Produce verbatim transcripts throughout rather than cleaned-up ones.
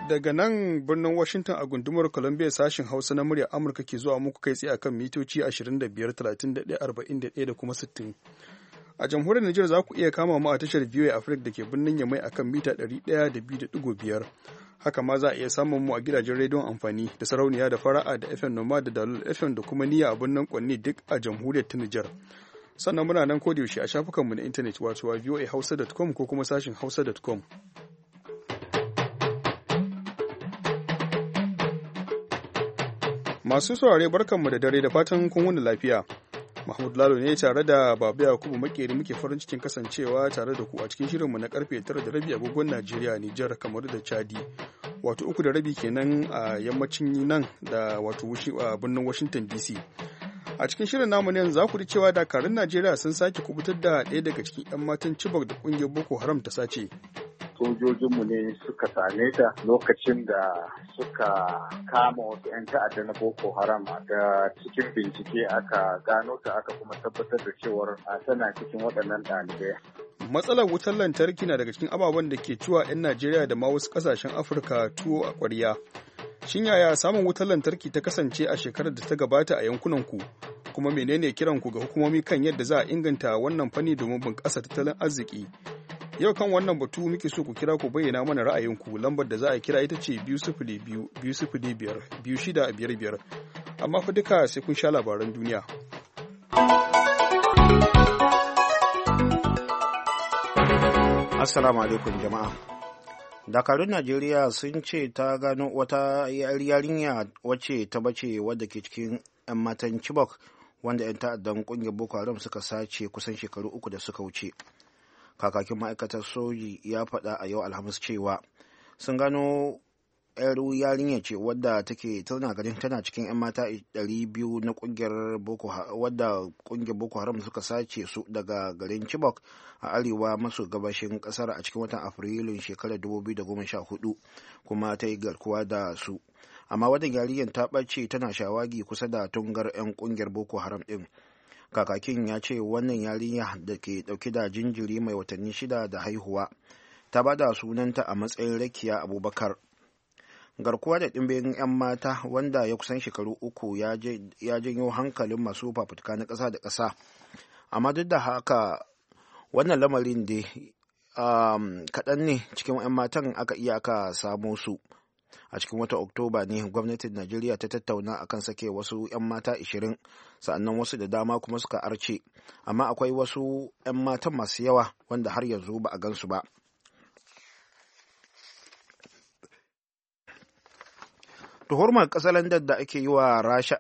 Daga nan birnin Washington a gundumar Columbia sashen Hausa na muryar Amurka ke zuwa muku kai tsaye akan mitoci ashirin da biyar, talatin da ɗaya, arba'in da ɗaya da kuma sittin. A jamhuriyar Nijar za ku iya kama mu a tashar V O A Africa da ke birnin Yamai akan mita ɗari ɗaya da biyu da ɗigo biyar. Haka ma za a iya samun mu a gidajen rediyon amfani da sarauniya da fara'a da F M Noma da Dalol F M da kuma niyya a birnin Kwanni duk a jamhuriyar ta Nijar. Sannan muna nan kodayaushe a shafukanmu na intanet wato a voa hausa dot com ko kuma sashin hausa dot com. Masu saurare barkanmu da dare da fatan kun wuni lafiya. Mahmud Lalo ne tare da Babu Yakubu Makeri muke farin cikin kasancewa tare da ku a cikin shirinmu na karfe tara da rabi agogon Najeriya, Nijar, Kamaru da Chadi. Wato uku da rabi kenan a yammacin nan da wato a birnin Washington D C. A cikin shirin namu ne za ku ji cewa dakarun Najeriya sun sake kubutar da ɗaya daga cikin 'yan matan Chibok da ƙungiyar Boko Haram ta sace. Sojojinmu ne suka same ta lokacin da suka kama wasu 'yan ta'adda na Boko Haram, da cikin bincike aka gano ta aka kuma tabbatar da cewar tana cikin waɗannan ɗalibai. Matsalar wutar lantarki na daga cikin ababen da ke ciwa 'yan Najeriya da ma wasu ƙasashen Afirka tuwo a ƙwarya. Shin yaya samun wutar lantarki ta kasance a shekarar da ta gabata a yankunanku? Kuma menene kiranku ga hukumomi kan yadda za a inganta wannan fanni domin bunƙasa tattalin arziki? Yau kan wannan batu muke so ku kira ku bayyana mana ra'ayinku. Lambar da za a kira ita ce biyu sifili biyu, biyu sifili biyar, biyu shida biyar biyar. Amma fa duka sai kun sha labaran duniya. Assalamu alaikum jama'a. Dakarun Najeriya sun ce ta gano wata yarinya wacce ta bace wadda ke cikin 'yan matan Chibok wanda 'yan ta'addan kungiyar Boko Haram suka sace kusan shekaru uku da suka wuce. Kakakin ma'aikatar soji ya faɗa a yau Alhamis cewa sun gano yar yarinya ce wadda take tana ganin tana cikin 'yan mata ɗari biyu na kungiyar Boko wadda kungiyar Boko Haram suka sace su daga garin Chibok a arewa maso gabashin kasar a cikin watan Afrilun shekarar dubu biyu da goma sha hudu kuma ta yi garkuwa da su. Amma wadda yarinyar ta ɓace tana shawagi kusa da tungar 'yan kungiyar Boko Haram ɗin. Kakakin ya ce wannan yarinya da ke dauke da jinjiri mai watanni shida da haihuwa ta bada sunanta a matsayin Rakiya Abubakar. Garkuwa da ɗimbin 'yan mata wanda ya kusan shekaru uku ya janyo hankalin masu fafutuka na ƙasa da ƙasa, amma duk da haka wannan lamarin da um, kaɗan ne cikin 'yan matan aka iya aka samo su. A cikin watan Oktoba ne gwamnatin Najeriya ta tattauna akan sake wasu 'yan mata ashirin, sa'annan wasu da dama kuma suka arce, amma akwai wasu 'yan matan masu yawa wanda har yanzu ba a gansu ba. Tuhumar katsalandar da ake yi wa Rasha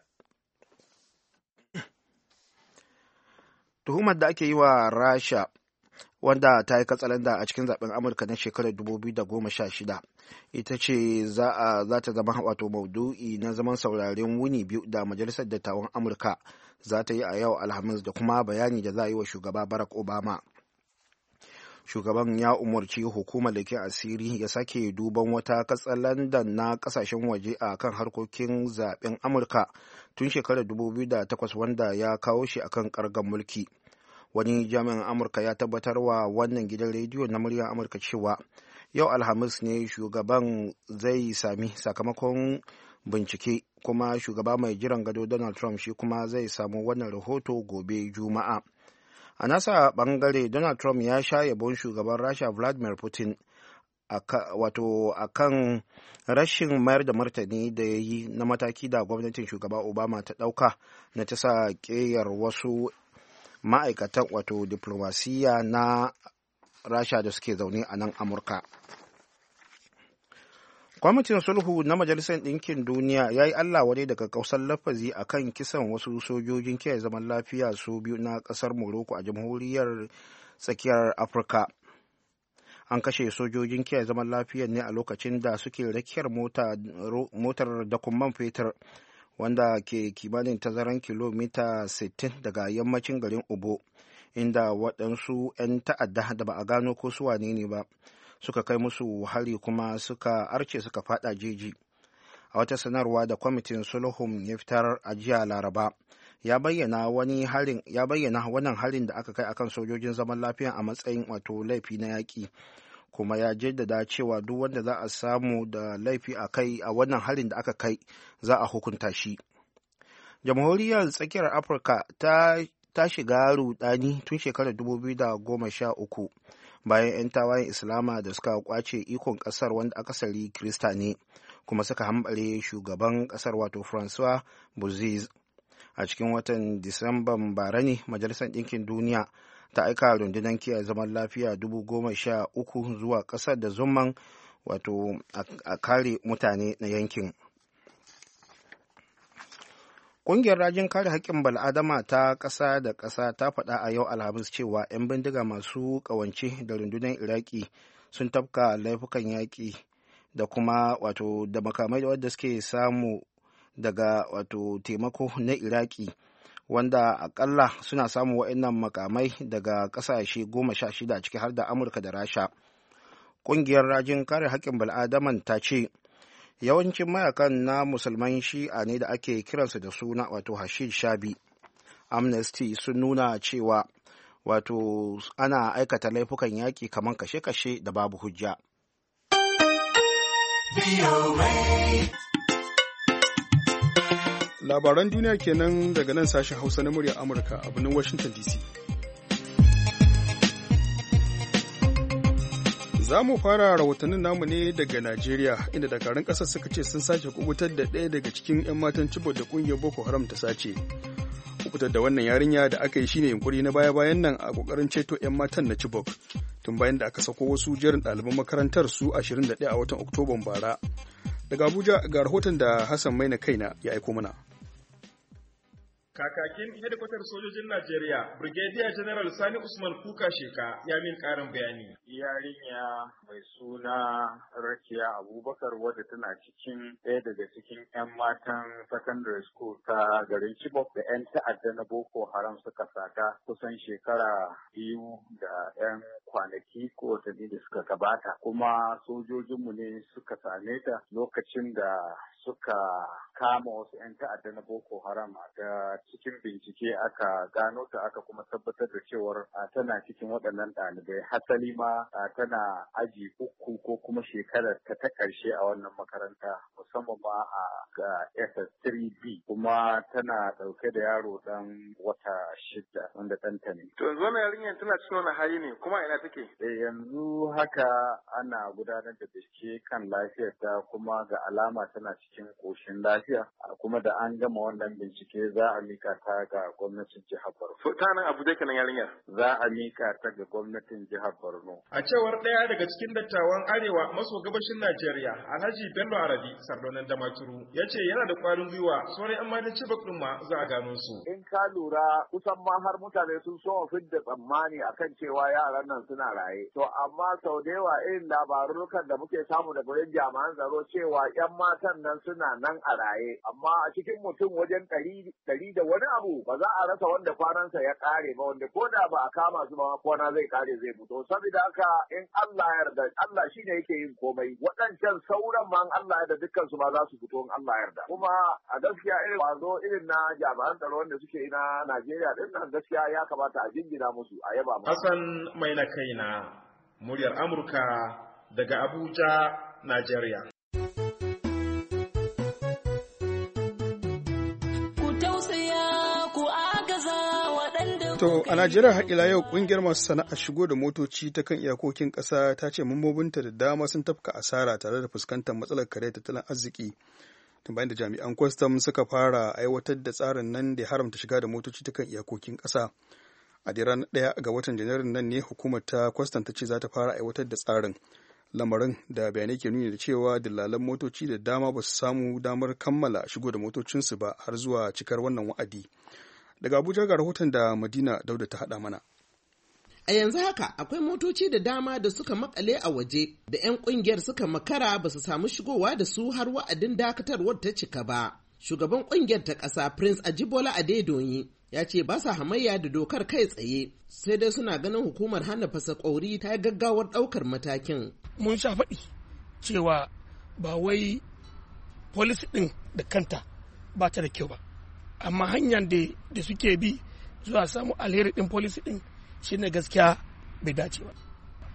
Tuhumar da ake yi wa Rasha wanda ta yi katsalanda a cikin zaben Amurka na shekarar dubu biyu da goma sha shida ita ce za ta zama wato maudu'i na zaman sauraren wuni biyu da Majalisar Dattawan Amurka za ta yi a yau Alhamis da kuma bayani da za a yi wa shugaba Barack Obama. Shugaban ya umarci hukumar da ke asiri ya sake duban wata katsalandan na kasashen waje a kan harkokin zaben Amurka tun shekarar dubu biyu da takwas wanda ya kawo shi akan kargan mulki. Wani jami'in Amurka ya tabbatar wa wannan gidan rediyo na muryar Amurka cewa yau Alhamis ne shugaban zai sami sakamakon bincike, kuma shugaba mai jiran gado Donald Trump shi kuma zai samu wannan rahoto gobe Juma'a. A nasa bangare Donald Trump ya sha yabon shugaban Rasha Vladimir Putin wato akan rashin mayar da martani da ya yi na mataki da gwamnatin shugaba Obama ta ɗauka na ta sa ƙeyar wasu ma'aikatan wato diplomasiya na Rasha da suke zaune a nan Amurka. Kwamitin sulhu na Majalisar Ɗinkin Duniya ya yi Allah wadai daga kausar lafazi a kan kisan wasu sojojin kiyaye zaman lafiya su biyu na ƙasar Morocco a jamhuriyar tsakiyar Afirka. An kashe sojojin kiyaye zaman lafiya ne a lokacin da suke rakiyar motar dakon man fetur wanda ke kimanin tazaran kilomita sittin daga yammacin garin Obo, inda waɗansu 'yan ta'adda da ba a gano ko su wane ne ba suka kai musu hari kuma suka arce suka fada jeji. A wata sanarwa da kwamitin sulhun ya fitar a jiya Laraba, ya bayyana wani harin ya bayyana wannan harin da aka kai akan sojojin zaman lafiya a matsayin wato laifi na yaƙi, kuma ya jaddada cewa duk wanda za a samu da laifi a kai a wannan harin da aka kai za a hukunta shi. Jamhuriyar tsakiyar Afirka ta, ta shiga rudani tun shekarar dubu biyu da goma sha uku bayan 'yan tawayen Islama da suka kwace ikon kasar wanda akasari Kirista ne kuma suka hambare shugaban kasar wato Francois Bozize. A cikin watan Disamban bara ne Majalisar Ɗinkin Duniya ta aika rundunar kiyaye zaman lafiya dubu goma sha uku zuwa ƙasar da zumman wato a kare mutane na yankin. Ƙungiyar rajin kare haƙƙin bal'adama ta ƙasa da ƙasa ta faɗa a yau Alhamis cewa 'yan bindiga masu ƙawance da rundunar Iraki sun tafka laifukan yaƙi da kuma wato da makamai wadda suke samu daga wato taimako na Iraki, wanda akalla suna samun waɗannan makamai daga ƙasashe goma sha shida ciki har da Amurka da Rasha. Ƙungiyar rajin kare haƙƙin bal'adaman ta ce yawancin mayakan na musulman shi'a ne da ake kiransu da suna wato Hashid Shabi. Amnesty sun nuna cewa wato ana aikata laifukan yaƙi kamar kashe-kashe da babu hujja. Labaran duniya kenan daga nan sashen Hausa na muryar Amurka a birnin Washington D C. Za mu fara rahotannin namu ne daga Najeriya, inda dakarun ƙasar suka ce sun sake kubutar da ɗaya daga cikin 'yan matan Chibok da ƙungiyar Boko Haram ta sace. Kubutar da wannan yarinya da aka yi shine yunkuri na baya-bayan nan a ƙoƙarin ceto 'yan matan na Chibok, tun bayan da aka sako wasu jerin ɗaliban makarantar su ashirin da ɗaya a watan Oktoban bara. Daga Abuja ga rahoton da Hassan Maina Kaina ya aiko mana. Kakakin hedikwatar sojojin Najeriya, Brigadier General Sani Usman Kuka Sheka ya min ƙarin bayani. Yarinya mai suna Rakiya Abubakar wadda tana cikin ɗaya daga cikin 'yan matan secondary school ta garin Chibok da 'yan ta'adda na Boko Haram suka sata kusan shekara biyu da 'yan kwanaki ko watanni da suka gabata. Kuma sojojinmu ne suka same ta lokacin da suka kama wasu 'yan ta'adda na Boko Haram da cikin bincike aka gano ta aka kuma tabbatar da cewar tana cikin waɗannan ɗalibai. Hasali ma tana aji uku ko kuma shekarar ta ta ƙarshe a wannan makaranta musamman ma a ga S S three B kuma tana ɗauke da yaro ɗan wata shida wanda ɗanta ne. To yanzu wannan yarinyar tana cikin wani hali ne kuma ina take? Eh yanzu haka ana gudanar da bincike kan lafiyarta kuma ga alama tana cikin ƙoshin lafiya kuma da an gama wannan bincike za a mika ta ga gwamnatin jihar Borno. So ta nan Abuja kenan yarinyar? Za a mika ta ga gwamnatin jihar Borno. A cewar ɗaya daga cikin dattawan Arewa maso gabashin Najeriya, Alhaji Bello Arabi Sardonan Damaturu, ya ce yana da ƙwarin gwiwa sauran 'yan matan Chibok ɗin ma za a gano su. In ka lura kusan ma har mutane sun so fidda tsammani akan cewa yaran nan suna raye. To amma sau da yawa irin labarukan da muke samu daga wurin jami'an tsaro cewa 'yan matan nan suna nan a raye. Amma a cikin mutum wajen ɗari da wani abu ba za a rasa wanda kwanansa ya ƙare ba, wanda ko da ba a kama su ba kwana zai ƙare zai fito. Saboda haka in Allah ya yarda, Allah shi ne yake yin komai. Waɗancan sauran ma Allah ya yarda dukkan su ma za su fito in Allah ya yarda. Kuma a gaskiya irin wazo irin na jami'an tsaro wanda suke na Najeriya din nan gaskiya ya kamata a jingina musu a yaba musu. Hassan Maina Kaina, muryar Amurka daga Abuja, Najeriya. To a Najeriya har ila yau kungiyar masu sana'a shigo da motoci ta kan iyakokin ƙasa ta ce mambobinta da dama sun tafka asara tare da fuskantar matsalar kare tattalin arziki. Tun bayan da jami'an kwastam suka fara aiwatar da tsarin nan da haramta shiga da motoci ta kan iyakokin ƙasa. A da ranar ɗaya ga watan Janairun nan ne hukumar ta kwastam ta ce za ta fara aiwatar da tsarin. Lamarin da bayanai ke nuni da cewa dillalan motoci da dama ba su samu damar kammala shigo da motocinsu ba har zuwa cikar wannan wa'adi. Daga Abuja ga rahoton da Madina Dauda ta haɗa mana. A yanzu haka akwai motoci da dama da suka makale a waje da 'yan ƙungiyar suka makara ba su samu shigowa da su har wa'adin dakatarwar ta cika ba. Shugaban ƙungiyar ta ƙasa Prince Ajibola Adedoyi ya ce ba sa hamayya da dokar kai tsaye, sai dai suna ganin hukumar hana fasa ƙwauri ta yi gaggawar ɗaukar matakin. Mun sha faɗi cewa ba wai polis ɗin da kanta ba ta da kyau ba, amma hanyar da suke bi zuwa samu alheri ɗin polisi ɗin shine gaskiya bai dace ba.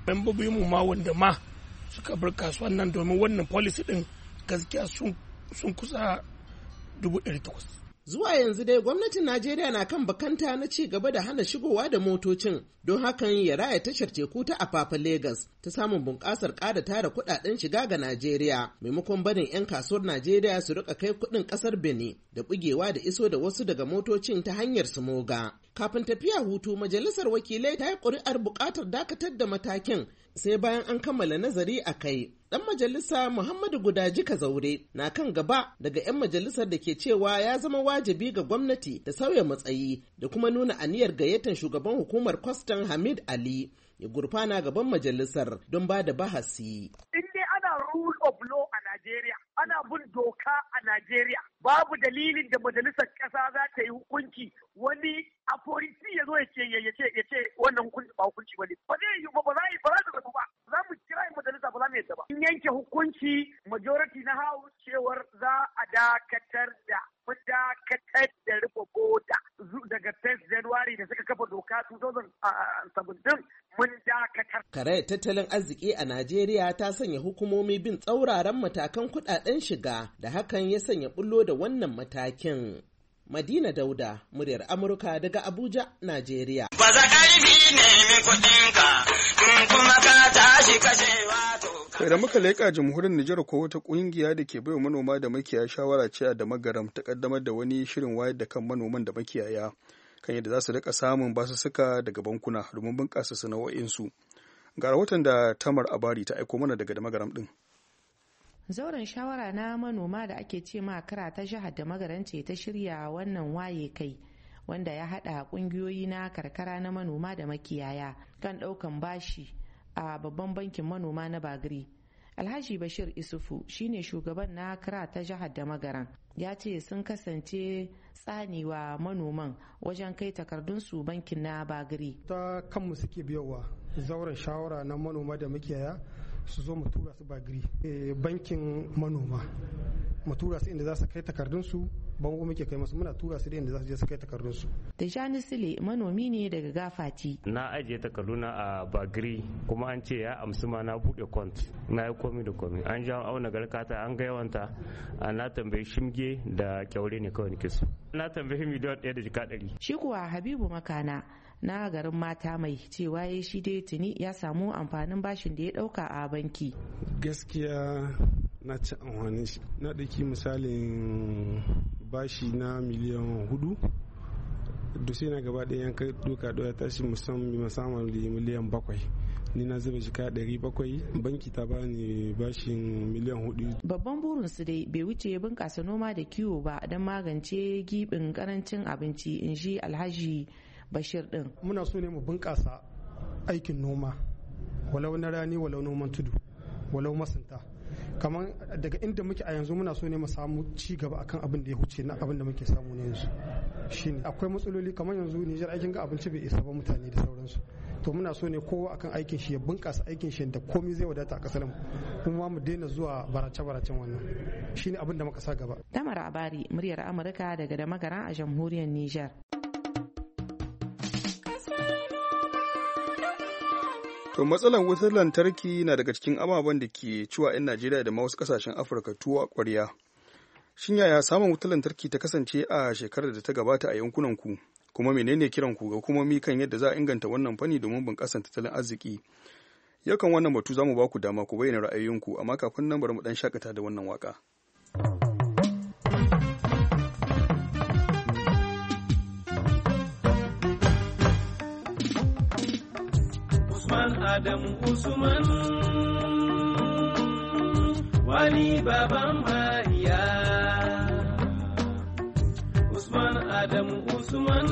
membobinmu ma wanda ma suka bar kasuwan nan domin wannan policy din gaskiya sun kusa dubu ɗari takwas. Zuwa yanzu dai gwamnatin Najeriya na kan bakanta na ci gaba da hana shigowa da motocin don hakan ya raya tashar teku ta Apapa Lagos ta samun bunƙasar ƙara tara kuɗaɗen shiga ga Najeriya maimakon barin 'yan kasuwar Najeriya su rika kai kuɗin ƙasar Benin da bugewa da iso da wasu daga motocin ta hanyar Smoga. Kafin tafiya hutu majalisar wakilai ta yi ƙuri'ar buƙatar dakatar da matakin sai bayan an kammala nazari a kai. Ɗan majalisa Muhammadu Gudaji Kazaure na kan gaba daga 'yan majalisar da ke cewa ya zama wajibi ga gwamnati da sauya matsayi da kuma nuna aniyar gayyatar shugaban hukumar kwastan Hamid Ali ya gurfana gaban majalisar don ba da bahasi. In dai ana rule of law a Najeriya, ana bin doka a Najeriya, babu dalilin da majalisar ƙasa za ta yi hukunci wani aforiti ya zo ya ce ya ce ya ce wannan hukunci ba hukunci ba ne. Ba zai yi ba ba za yi ba za ta ba. Za mu kira majalisa ba za mu yadda ba. In yanke hukunci majority na House cewar za a dakatar da mun dakatar da rufe boda daga first January da suka kafa doka twenty seventeen mun dakatar. Karayar tattalin arziki a Najeriya ta sanya hukumomi bin tsauraran matakan kuɗaɗen shiga da hakan ya sanya bullo da wannan matakin. Madina Dauda, muryar Amurka daga Abuja, Najeriya. Ba za ƙarfi nemi kuɗinka, in kuma ka tashi kashe wato. Kai da muka leƙa jamhuriyar Nijar ko wata ƙungiya da ke baiwa manoma da makiyaya shawara ce da magaram ta ƙaddamar da wani shirin wayar da kan manoman da makiyaya kan yadda za su rika samun basussuka daga bankuna domin bunƙasa sana'o'insu. Ga rahoton da Tamar Abari ta aiko mana daga da magaram ɗin. Zauren shawara na manoma da ake ce ma kara ta jihar da magarance ta shirya wannan waye kai wanda ya hada kungiyoyi na karkara na manoma da makiyaya kan daukan bashi a babban bankin manoma na Bagri. Alhaji Bashir Isufu shine shugaban na kara ta jihar da magaran ya ce sun kasance tsanewa manoman wajen kai takardunsu bankin na Bagri. Ta kanmu suke biyowa zauren shawara na manoma da makiyaya su zo mu tura su Bagri bankin manoma mu tura su inda za su kai takardunsu bango muke kai masu muna tura su da inda za su je su kai takardunsu. Tijjani Sile manomi ne daga Gafati. Na ajiye takarduna a Bagri kuma an ce ya amsu ma na buɗe kont na yi komi da komi an ja auna garkata an ga yawanta na tambayi shimge da kyaure ne kawai nake so na tambayi miliyan ɗaya da jika ɗari. Shi kuwa Habibu Makana na garin mata mai cewa ya shi dai tuni ya samu amfanin bashin da ya dauka a banki. Gaskiya na ci amfani shi na ɗauki misalin bashi na miliyan hudu da sai na gaba ɗaya yanka doka ɗaya tashi musamman miliyan bakwai ni na zuba jika ɗari bakwai banki ta bani bashin miliyan hudu. Babban burinsu dai bai wuce bunƙasa noma da kiwo ba don magance gibin karancin abinci in ji Alhaji Bashir din. Muna so ne mu bunƙasa aikin noma walau na rani walau noman tudu walau masunta kamar daga inda muke a yanzu muna so ne mu samu ci gaba akan abin da ya huce na abin da muke samu ne yanzu shine akwai matsaloli kamar yanzu Nijar aikin ga abinci bai isa ba mutane da sauransu to muna so ne kowa akan aikin shi ya bunƙasa aikin shi da komai zai wadata a kasar mu kuma mu daina zuwa barace-baracen wannan shine abin da muka sa gaba. Tamar Abari muryar Amurka daga da magara a jamhuriyar Nijar. To matsalar wutar lantarki na daga cikin ababen da ke ciwa 'yan Najeriya da ma wasu kasashen Afirka tuwo a ƙwarya. Shin yaya samun wutar lantarki ta kasance a shekarar da ta gabata a yankunan ku? Kuma menene kiran ku ga hukumomi kan yadda za a inganta wannan fanni domin bunƙasar tattalin arziki? Yau kan wannan batu za mu ba ku dama ku bayyana ra'ayoyinku amma kafin nan bari mu dan shakata da wannan waka. Adamu Usman wani baban Mariya Usman Adamu Usman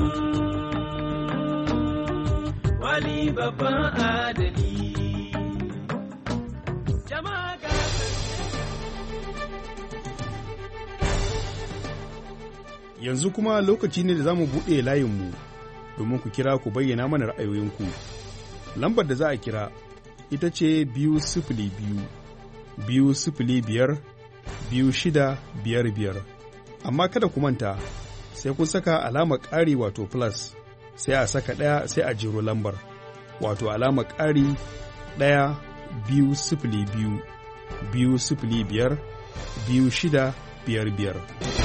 wani baban adali jama'a ga yanzu kuma lokaci ne da za mu buɗe layinmu domin ku kira ku bayyana mana ra'ayoyinku. Lambar da za a kira ita ce biyu sifili biyu, biyu sifili biyar, biyu shida biyar biyar. Amma kada ku manta sai kun saka alamar ƙari wato plus sai a saka ɗaya sai a jero lambar wato alamar ƙari ɗaya biyu sifili biyu biyu sifili biyar biyu shida biyar biyar.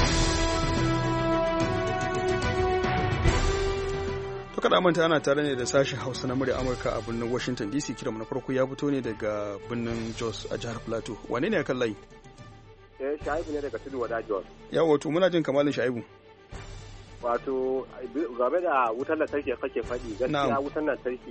To kada manta ana tare ne da sashen Hausa na murya Amurka a birnin Washington D C. Kiranmu na farko ya fito ne daga birnin Jos a jihar Plateau. Wane ne ya kan layi? Eh, Shaibu ne daga Tudu Wada Jos. Yawa, wato muna jin kamalin Shaibu. Wato game da wutar lantarki kake faɗi, gaskiya wutar lantarki.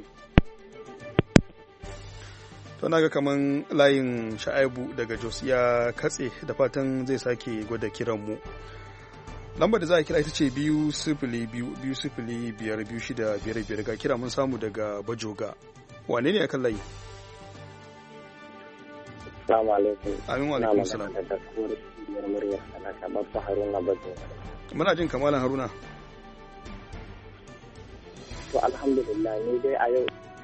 To na ga kaman layin Shaibu daga Jos ya katse, da fatan zai sake gwada kiran mu. Lambar da za a kira ita ce biyu sifili biyu biyu sifili biyar biyu shida biyar biyar. Ga kira mun samu daga Bajoga. Wane ne a kan layi? Assalamu alaikum. Amin wa alaikum salam. Muna jin kamalan Haruna. To alhamdulillah ni dai a yau.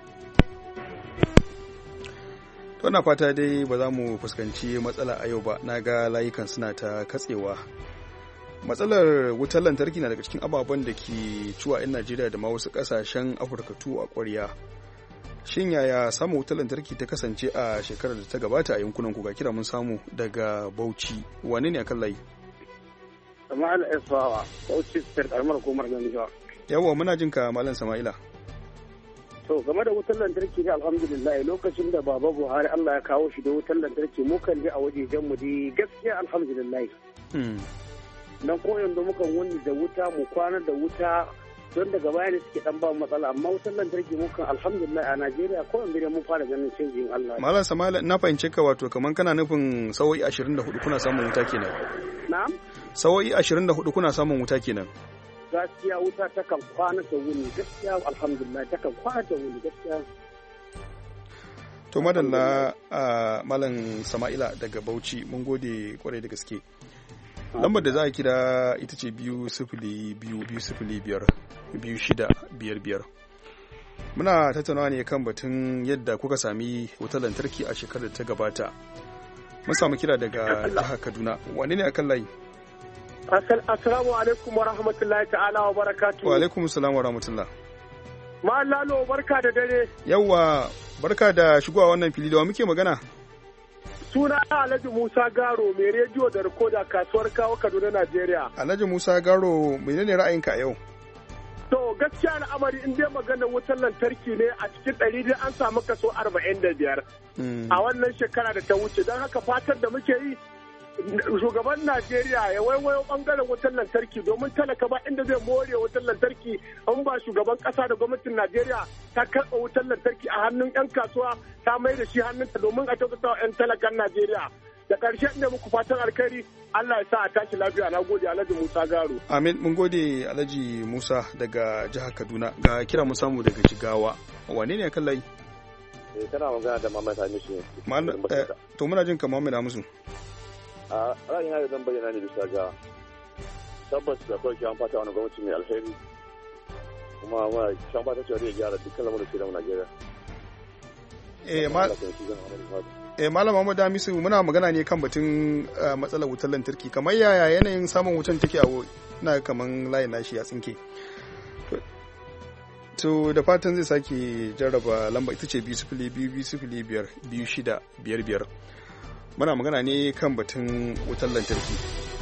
To na fata dai ba za mu fuskanci matsala a yau ba. Na ga layukan suna ta katsewa. Matsalar wutar lantarki na daga cikin ababen da ke ciwa 'yan Najeriya da ma wasu ƙasashen Afirka tu a ƙwarya. Shin yaya samun wutar lantarki ta kasance a shekarar da ta gabata a yankunan ku? Ga kira mun samu daga Bauchi. Wane ne akan layi? Sama'ila Esfawa, Bauchi State, karamar hukumar Ganjiwa. Yawwa, muna jin ka Malam Sama'ila. To game da wutar lantarki ne alhamdulillah, lokacin da Baba Buhari Allah ya kawo shi da wutar lantarki mu kan je a wajejen mu dai gaskiya alhamdulillah. Dan ko yanzu mukan wuni da wuta mu kwana da wuta don daga baya ne suke dan ba matsala, amma wutar lantarki mukan alhamdulillah a Najeriya ko yanzu mun fara ganin canjin Allah. Malam Sama'ila, na fahimce ka, wato kaman kana nufin sawoyi ashirin da hudu kuna samun wuta kenan. Na'am? Sawoyi ashirin da hudu kuna samun wuta kenan. Gaskiya wuta takan kwana ta wuni, gaskiya alhamdulillah takan kwana ta wuni gaskiya. To madalla a Malam Sama'ila daga Bauchi, mun gode kwarai da gaske. Lambar da za a kira ita ce biyu sifili biyu biyu sifili biyar biyu shida biyar biyar. Muna tattaunawa ne kan batun yadda kuka sami wutar lantarki a shekarar da ta gabata. Mun samu kira daga jihar Kaduna. Wane ne akan layi? Assalamu alaikum wa rahmatullahi ta'ala wa barakatuhu. Wa alaikum salam wa rahmatullah. Ma Lalo, barka da dare. Yawwa, barka da shigowa wannan fili, da wa muke magana? Suna Alhaji Musa Garo, mai rediyo da rikoda, kasuwar Kawo, Kaduna, Najeriya. Alhaji Musa Garo, menene ra'ayinka a yau? To gaskiya al'amari in dai maganar wutar lantarki ne a cikin ɗari dai an samu kaso arba'in da biyar a wannan shekara da ta wuce, don haka fatar da muke yi shugaban Najeriya ya waiwayo bangaren wutar lantarki, domin talaka ba inda zai more wutar lantarki in ba shugaban kasa da gwamnatin Najeriya ta karɓa wutar lantarki a hannun 'yan kasuwa ta mai da shi hannunta domin a kyautata wa 'yan talakan Najeriya. Da ƙarshe ne muku fatan alkhairi, Allah ya sa a tashi lafiya. Na gode Alhaji Musa Garo. Amin, mun gode Alhaji Musa daga jihar Kaduna. Ga kira mu samu daga Jigawa. Wane ne kan layi? Eh, kana magana da Muhammad Hamisu. Eh, to muna jin ka Muhammad Hamisu. A ra'ayina da zan bayyana ne bisa ga tabbas da kawai kyan fata wani gwamnati mai alheri, kuma muna kyan fata cewa zai gyara dukkan lamarin ke da Najeriya. Eh, ma eh Malam Muhammad Hamisu, muna magana ne kan batun matsalar wutar lantarki. Kamar yaya yanayin samun wutan take a na kaman layin nashi ya tsinke. To da fatan zai sake jarraba lamba, ita ce biyu sifili biyu biyu sifili biyar biyu shida biyar biyar. Muna magana ne kan batun wutar lantarki.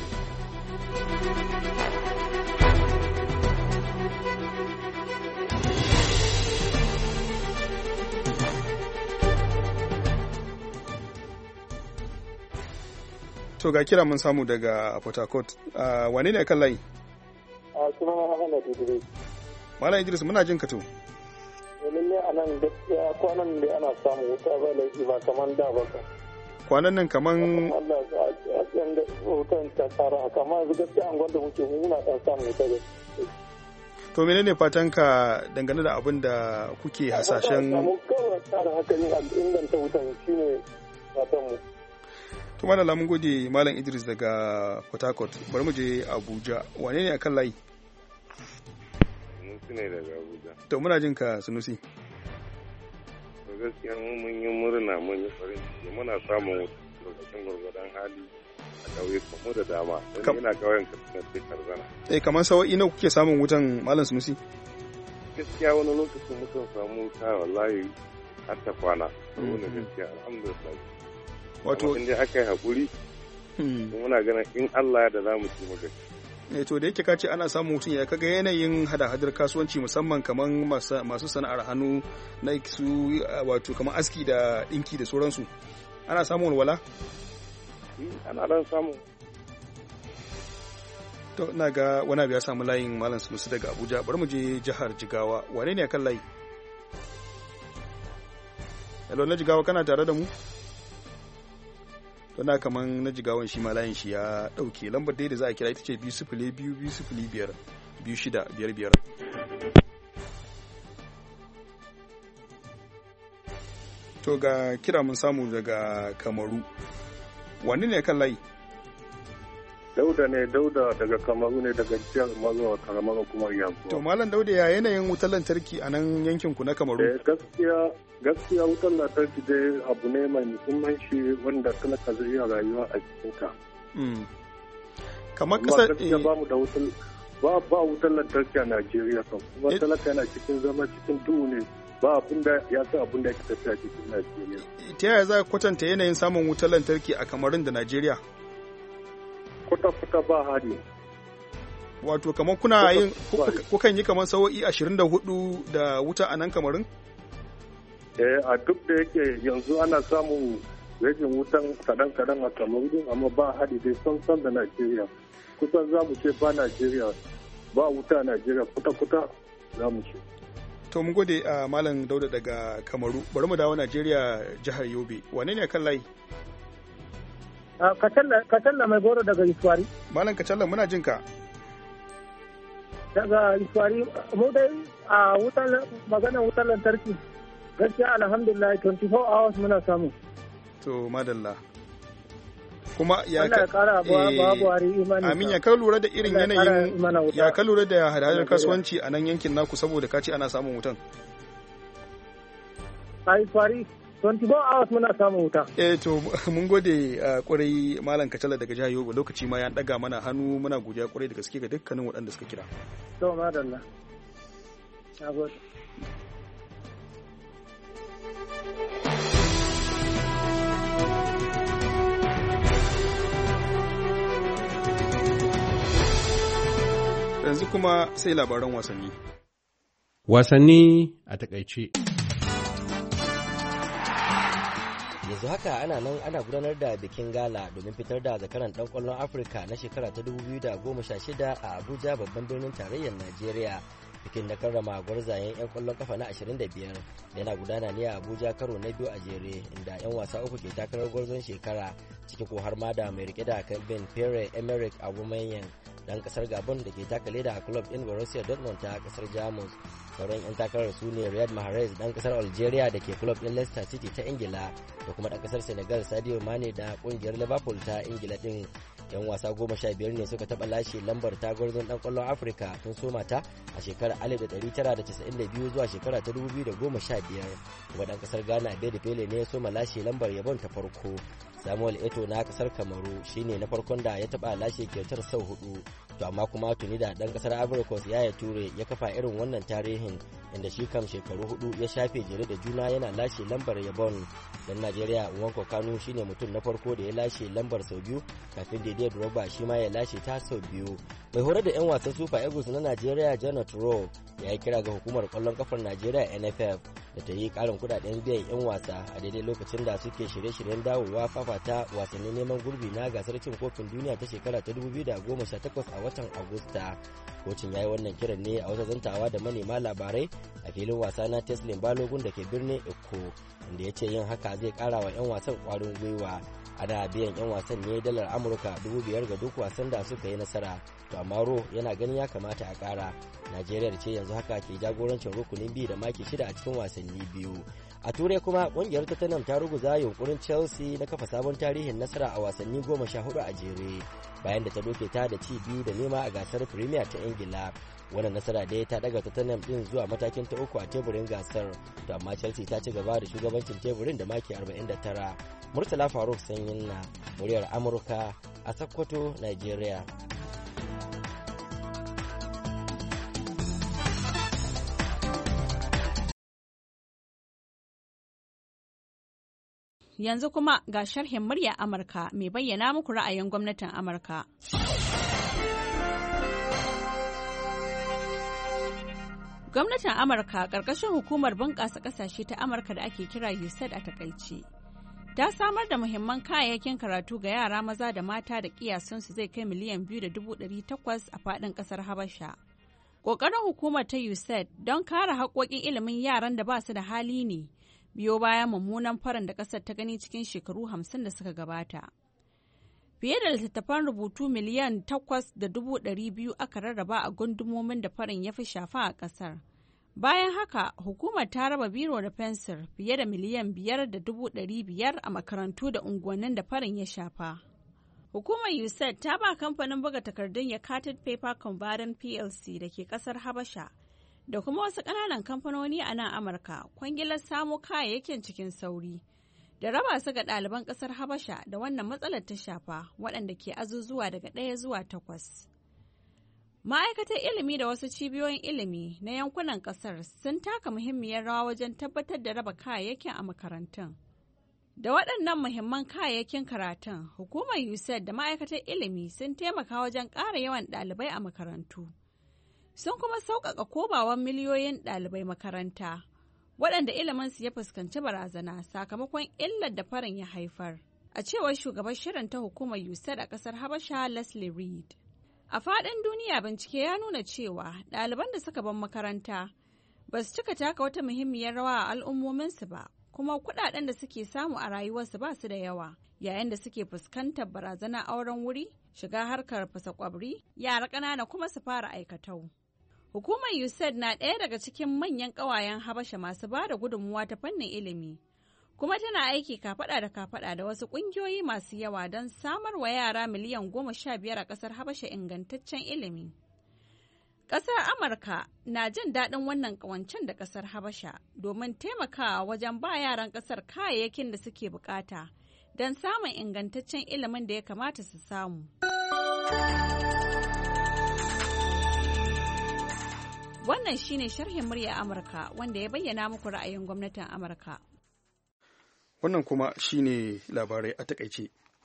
To ga kira mun samu daga Port Harcourt. Uh, wane ne kan layi? A suna Ahmad Idris. Malam Idris, muna jin ka to. Lalle a nan gaskiya kwanan da ana samu wuta ba laifi ba kaman da ba. Kwanan nan kaman Allah ya san da wutan ta tsara kamar gaskiya an gwanda muke muna dan samu wuta da. To menene fatan ka dangane da abin da kuke hasashen? Mu kawai tsara haka ne a inganta wutan shine fatan mu. To malala mun gode Malam Idris daga Port Harcourt. Bari mu je Abuja. Wane ne akan layi? Sunusi ne daga Abuja. To muna jin ka Sunusi. To gaskiya mun yi murna mun yi farin ciki, muna samun lokacin gwargwadon hali a ƙauyukan mu da dama. Don ina ƙauyen Katsina sai Karzana. Eh, kamar sawa'i nawa kuke samun wutan Malam Sunusi? Gaskiya wani lokacin mukan samu wuta wallahi har ta kwana wani gaskiya alhamdulillah wato in dai aka yi haƙuri muna ganin in Allah ya da za mu ci magana. Eh to da yake ka ce ana samun mutum ya kaga yanayin hada-hadar kasuwanci musamman kamar masu sana'ar hannu na su wato kamar aski da dinki da sauransu ana samun walwala? Ana dan samu. To ina ga wani abu ya samu layin Malam Sunusi daga Abuja, bari mu je jihar Jigawa. Wane ne kan layi? Hello na Jigawa, kana tare da mu? To na kaman na Jigawan shi ma layin shi ya dauke. Lambar dai da za a kira ita ce biyu sifili biyu biyu sifili biyar biyu shida biyar biyar. To ga kira mun samu daga Kamaru. Wani ne kan layi? Dauda ne, Dauda daga Kamaru ne, daga jihar Mazuwa karamar hukumar Yankuwa. To Malam Dauda, ya yanayin wutar lantarki a nan yankin ku na Kamaru? Eh gaskiya gaskiya wutar lantarki dai abu ne mai muhimmanci wanda talaka zai iya rayuwa a cikin ta. Mm. Kamar kasar gaskiya ba mu da wutar ba ba wutar lantarki a Najeriya kan. Kuma talaka yana cikin zama cikin duhu ne. Ba abin da ya san abin da yake tafiya cikin Najeriya. Ta yaya za ka kwatanta yanayin samun wutar lantarki a Kamarun da Najeriya? Kwata-kwata ba hali. Wato kamar kuna yin kukan yi kamar sawo'i ashirin da hudu da wuta a nan Kamarun? Eh a duk da yake yanzu ana samun rajin wutan kadan-kadan a Kamarun amma ba hali dai san da Najeriya. Kusan za mu ce ba Najeriya ba wuta a Najeriya kwata-kwata za mu ce. To mun gode a Malam Dauda daga Kamaru. Bari mu dawo Najeriya jihar Yobe. Wane ne kan layi? Kacalla mai goro daga Iswari. Malam Kacalla muna jin ka. Daga Iswari mu dai a wutar magana wutar lantarki gaskiya alhamdulillah twenty-four hours muna samu. To madalla. Kuma ya ka kara babu wari imani. Amin ya ka lura da irin yanayin ya ka lura da hadadar kasuwanci a nan yankin naku saboda ka ce ana samun wutan. A Iswari twenty-four hours muna samun wuta. Eh to mun gode kwarai Malam Kacala daga jihar Yobe, lokaci ma ya daga mana hannu, muna godiya kwarai da gaske ga dukkanin waɗanda suka kira. To madalla. Nagode. Yanzu kuma sai labaran wasanni. Wasanni a takaice. Yanzu haka ana nan ana gudanar da bikin gala domin fitar da zakaran dan kwallon Afirka na shekara ta dubu biyu da goma sha shida a Abuja babban birnin tarayyar Najeriya. Bikin na karrama gwarzayen 'yan kwallon kafa na ashirin da biyar yana gudana ne a Abuja karo na biyu a jere, inda 'yan wasa uku ke takarar gwarzon shekara, ciki ko har ma da mai rike da Kelvin Pierre-Emerick Aubameyang dan kasar Gabon da ke taka leda a club din Borussia Dortmund ta kasar Jamus. Sauran 'yan takarar su ne Riyad Mahrez dan kasar Algeria da ke club din Leicester City ta Ingila, da kuma dan kasar Senegal Sadio Mane da kungiyar Liverpool ta Ingila din. 'Yan wasa goma sha biyar ne suka taɓa lashe lambar ta gwarzon dan kwallon Afirka tun soma ta a shekarar alif da ɗari tara da casa'in da biyu zuwa shekara ta dubu biyu da goma sha biyar, kuma dan kasar Ghana Abedi Pele ne ya soma lashe lambar yabon ta farko. Samuel Eto'o na kasar Kamaru shine na farkon da ya taba lashe kyautar sau hudu, to amma kuma tuni da dan kasar Ivory Coast Yaya Toure ya kafa irin wannan tarihin, inda shi kam shekaru hudu ya shafe jere da juna yana lashe lambar yabon. Dan Najeriya Nwankwo Kanu shine mutum na farko da ya lashe lambar sau biyu, kafin Didier Drogba shi ma ya lashe ta sau biyu. Mai horar da 'yan wasan Super Eagles na Najeriya Janet Rowe ya yi kira ga hukumar kwallon kafar Najeriya N F F da ta yi karin kudaden biyan 'yan wasa a daidai lokacin da suke shirye-shiryen dawowa fafata wasannin neman gurbi na gasar cin kofin duniya ta shekara ta dubu biyu da goma sha takwas a watan Agusta. Kocin ya yi wannan kiran ne a wata zantawa da manema labarai a filin wasa na Teslin Balogun da ke birnin Eko, inda ya ce yin haka zai kara wa 'yan wasan kwarin gwiwa. Ana biyan 'yan wasan ne dalar Amurka dubu biyar ga duk wasan da suka yi nasara, to amma Ro yana ganin ya kamata a kara. Najeriya ce yanzu haka ke jagorancin rukunin biyu da maki shida a cikin wasanni biyu. A Turai kuma kungiyar Tottenham ta ruguza yunkurin Chelsea na kafa sabon tarihin nasara a wasanni goma sha hudu a jere, bayan da ta doke ta da ci biyu da nema a gasar Premier ta Ingila. Wannan nasara dai ta daga Tottenham din zuwa matakin ta uku a teburin gasar, to amma Chelsea ta ci gaba da shugabancin teburin da maki arba'in da tara. Murtala Faruk Sanyin na muryar Amurka a Sokoto, Nigeria. yanzu kuma ga sharhin murya Amurka mai bayyana muku ra'ayin gwamnatin Amurka. Gwamnatin Amurka ƙarƙashin hukumar bunƙasa ƙasashe ta Amurka da ake kira U S A I D a takaice, ta samar da muhimman kayayyakin karatu ga yara maza da mata da kiyasunsu zai kai miliyan biyu da dubu ɗari takwas a faɗin ƙasar Habasha. Ƙoƙarin hukumar ta U S A I D don kare haƙoƙin ilimin yaran da ba su da hali ne biyo bayan mummunan farin da ƙasar ta gani cikin shekaru hamsin da suka gabata. Fiye da littattafan rubutu miliyan takwas da dubu ɗari biyu aka rarraba a gundumomin da farin ya fi shafa a ƙasar. Bayan haka, hukumar ta raba biro da fensir fiye da miliyan biyar da dubu ɗari biyar a makarantu da unguwannin da farin ya shafa. Hukumar U S A I D ta ba kamfanin buga takardun Yakatid Paper Converting P L C da ke ƙasar Habasha da kuma wasu ƙananan kamfanoni a nan Amurka kwangilar samo kayayyakin cikin sauri da raba su ga ɗaliban ƙasar Habasha da wannan matsalar ta shafa waɗanda ke azuzuwa daga ɗaya zuwa takwas. Ma'aikatar ilimi da wasu cibiyoyin ilimi na yankunan ƙasar sun taka muhimmiyar rawa wajen tabbatar da raba kayayyakin a makarantun. Da waɗannan muhimman kayayyakin karatun, hukumar U S A I D da ma'aikatar ilimi sun taimaka wajen ƙara yawan ɗalibai a makarantu. Sun kuma sauƙaƙa komawan miliyoyin ɗalibai makaranta, waɗanda iliminsu ya fuskanci barazana sakamakon illar da farin ya haifar, a cewar shugaban shirin ta hukumar U S A I D a ƙasar Habasha Leslie Reed. A faɗin duniya bincike ya nuna cewa ɗaliban da suka bar makaranta ba su cika taka wata muhimmiyar rawa a al'ummominsu ba, kuma kuɗaɗen da suke samu a rayuwarsu ba su da yawa, yayin da suke fuskantar barazanar auren wuri, shiga harkar fasa kwabri, yara ƙanana kuma su fara aikatau. Hukumar U S A I D na ɗaya daga cikin manyan ƙawayen Habasha masu ba da gudunmuwa ta fannin ilimi, kuma tana aiki kafaɗa da kafaɗa da wasu ƙungiyoyi masu yawa don samar wa yara miliyan goma sha biyar a ƙasar Habasha ingantaccen ilimi. Ƙasar Amurka na jin daɗin wannan ƙawancen da ƙasar Habasha domin taimakawa wajen ba yaran ƙasar kayayyakin da suke buƙata don samun ingantaccen ilimin da ya kamata su samu. Wannan shine sharhin murya Amurka wanda ya bayyana muku ra'ayin gwamnatin Amurka. Wannan kuma shine labarai a takaice.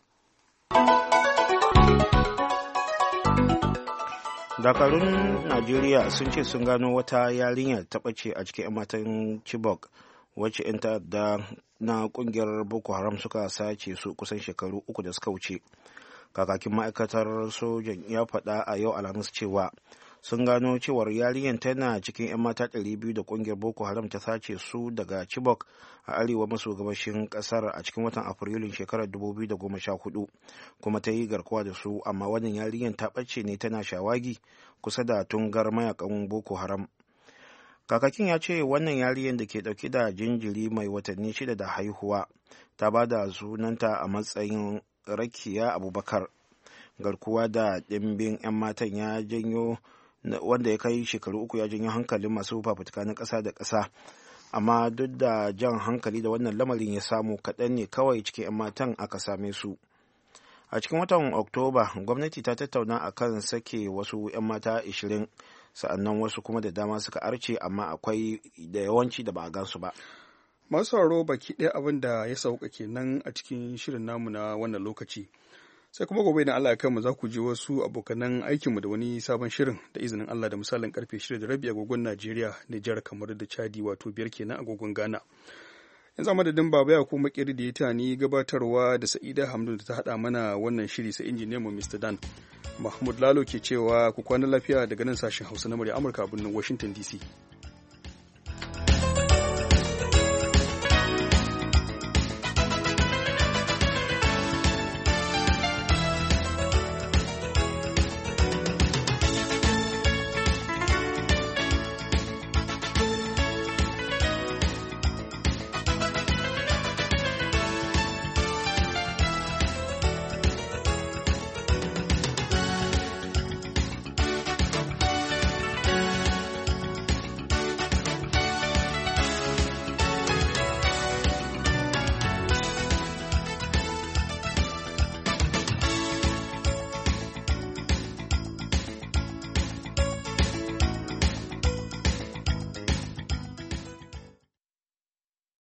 Dakarun Najeriya sun ce sun gano wata yarinyar ta ɓace a cikin 'yan matan Chibok wacce 'yan ta'adda na ƙungiyar Boko Haram suka sace su kusan shekaru uku da suka wuce. Kakakin ma'aikatar sojan ya faɗa a yau Alhamis cewa sun gano cewar yarinyar tana cikin 'yan mata ɗari biyu da ƙungiyar Boko Haram ta sace su daga Chibok a arewa maso gabashin ƙasar a cikin watan Afrilun shekarar dubu biyu da goma sha hudu, kuma ta yi garkuwa da su, amma wannan yarinyar ta ɓace ne tana shawagi kusa da tungar mayakan Boko Haram. Kakakin ya ce wannan yarinyar da ke ɗauke da jinjiri mai watanni shida da haihuwa ta ba da sunanta a matsayin Rakiya Abubakar. Garkuwa da ɗimbin 'yan matan ya janyo wanda ya kai shekaru uku ya janyo hankalin masu fafutuka na ƙasa da ƙasa, amma duk da jan hankali da wannan lamarin ya samu, kaɗan ne kawai cikin 'yan matan aka same su. A cikin watan Oktoba, gwamnati ta tattauna a kan sake wasu 'yan mata ashirin, sa'annan wasu kuma da dama suka arce, amma akwai da yawanci da ba a gansu ba. Masu sauraro baki ɗaya abin da ya sauka kenan a cikin shirin namu na wannan lokaci. Sai kuma gobe idan Allah ya kanmu za ku ji wasu abokanan aikinmu da wani sabon shirin da izinin Allah da misalin karfe shida da rabi agogon Najeriya, Nijar, kamar da Chadi, wato biyar kenan agogon Ghana. Yanzu a madadin Baba ya kuma makeri da ya tani gabatarwa da Sa'ida Hamdu da ta haɗa mana wannan shiri, sai injiniyan mu Mister Dan. Mahmud Lalo ke cewa ku kwana lafiya daga nan sashen Hausa na murya Amurka a birnin Washington D C.